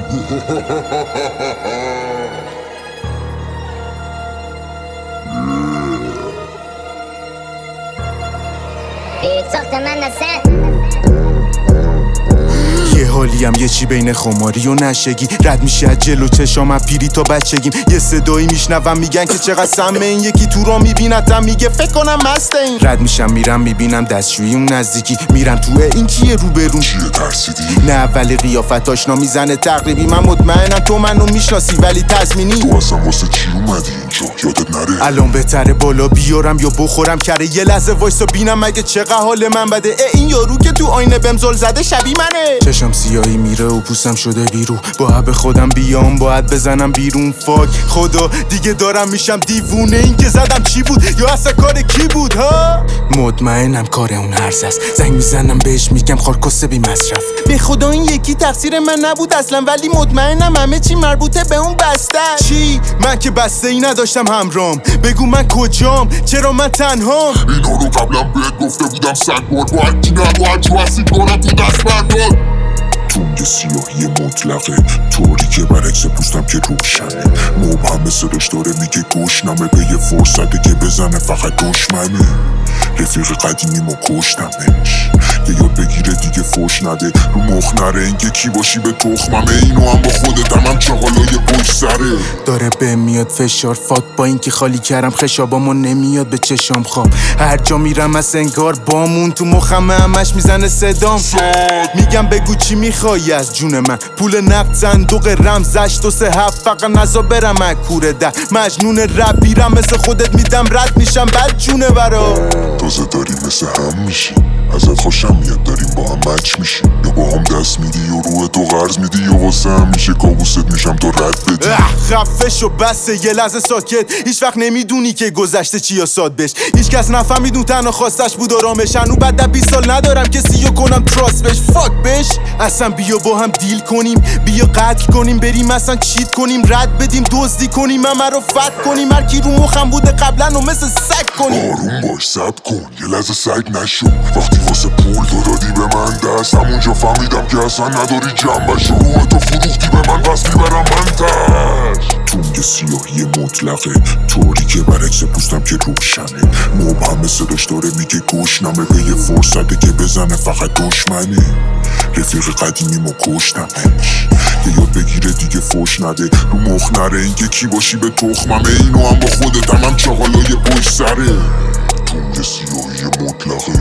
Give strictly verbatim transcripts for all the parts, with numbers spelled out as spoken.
یه حالیم یه چی بین خماری و نشگی رد میشه از جلو چشام پیری تا بچگیم. یه صدایی میشنوم میگن که چقدر سمه این، یکی تو را میبینتم میگه فکر کنم مست این. رد میشم میرم میبینم دستشویی اون نزدیکی، میرم تو این کیه روبرون چیه ترسیدی؟ نه اولی قیافت آشنا میزنه تقریبی، من مطمئنم تو منو میشناسی ولی تضمینی. تو اصلا واسه چی اومدی اینجا یادت نره؟ الان بهتره بالا بیارم یا بخورم کره، یه لحظه وایسا بینم مگه چقدر حال من بده. اه این یارو که تو آینه بهم زل زده شبیه منه. چشم سیاهی میره و پوستم شده بیرو، باید به خودم بیام باید بزنم بیرون. فاک خدا دیگه دارم میشم دیوونه، این که زدم چی بود یا اصلا کار کی بود ها؟ مطمئنم کار اون هرز است، زنگ میزنم بهش میگم خارکسته بی مصرف. به خدا این یکی تقصیر من نبود اصلا، ولی مطمئنم همه چی مربوطه به اون بسته. چی؟ من که بسته ای نداشتم همرام، بگو من کجام؟ چرا من تنهام؟ اینا رو قبلا بهت گفته بودم سگبار، باید کی نباید تو هستی کنم تو دست بردار. تونگ سیاهی مطلقه طوری که برعکس پوستم که روشنه، مبهم صداش داره میگه گشنمه، به یه فرصته که بزنه فقط دشمنه. رفیق قدیمی ما کشتمش، یه یاد بگیره دیگه فوش نده، رو مخ نره اینکه کی باشی به تخممه. اینو هم با خودتم هم چغالای پشت سره. داره به میاد فشار فاک با اینکه خالی کردم خشابامو نمیاد به چشام خواب. هر جا میرم از انگار بامون تو مخم همش میزنه صدام. میگم بگو چی میخوای از جون من؟ پول نقد صندوق رمزش دو سه هفت فقط نزا برم اکوره ده. مجنون رب بیرم مثل خودت میدم رد میشم بد جونه برا. تازه داریم مثل هم میشیم، ازت خوشم میاد داریم با هم مچ میشیم، یا با هم دست میدی یا روح تو قرض میدی، یا واسه هم میشه کابوست میشم تو رد بدی. خفه شو بسه یه لحظه ساکت، هیچ وقت نمیدونی که گذشته چی یا ساد بش. هیچ کس نفهمید اون تنها خواستش بود آرامش. هنو بعد در بیست سال ندارم کسی رو کنم تراست بش. فاک بش اصلا بیا با هم دیل کنیم، بیا قتل کنیم بریم اصلا چیت کنیم، رد بدیم دزدی کنیم همه رو فت کنیم، هر کی رو مخم بوده قبلا و مثل سگ کنیم. آروم باش صبر کن یه لحظه سگ نشو، وقتی واسه پول تو دادی به من دست، همونجا فهمیدم که اصلا نداری جنبش، روح تو فروختی به من پس میبرم من تش. تونگ سیاهی مطلقه طوری که برعکس پوستم که روشنه، مبهم صداش داره میگه گشنمه، به یه فرصته که بزنه فقط دشمنه. رفیق قدیمی ما کشتمش، یه یاد بگیره دیگه فوش نده، رو مخ نره اینکه کی باشی به تخممه. اینو هم با خودتم هم چغالای پشت سره. تونگ سیاهی مطلقه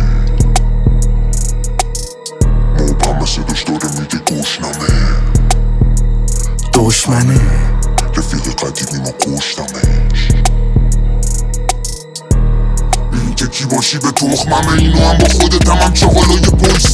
مبهم صداش داره میگه گشنمه، دشمنه. رفیق قدیمی ما کشتمش، اینکه کی باشی به تخممه. اینو هم با خودتم هم چغالای پشت